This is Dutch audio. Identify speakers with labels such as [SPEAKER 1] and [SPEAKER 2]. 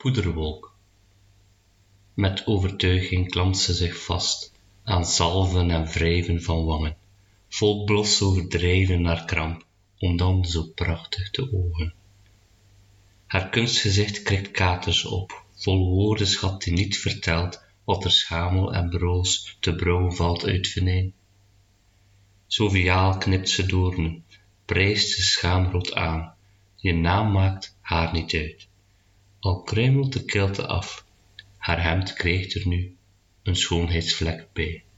[SPEAKER 1] Poederwolk. Met overtuiging klampt ze zich vast aan zalven en wrijven van wangen, vol blos overdrijven naar kramp, om dan zo prachtig te ogen. Haar kunstgezicht krikt katers op, vol woordenschat die niet vertelt wat er schamel en broos te brouwen valt uit venijn. Joviaal knipt ze doornen, prijst ze schaamrood aan, je naam maakt haar niet uit. Al kruimelt de kilte af, haar hemd krijgt er nu een schoonheidsvlek bij.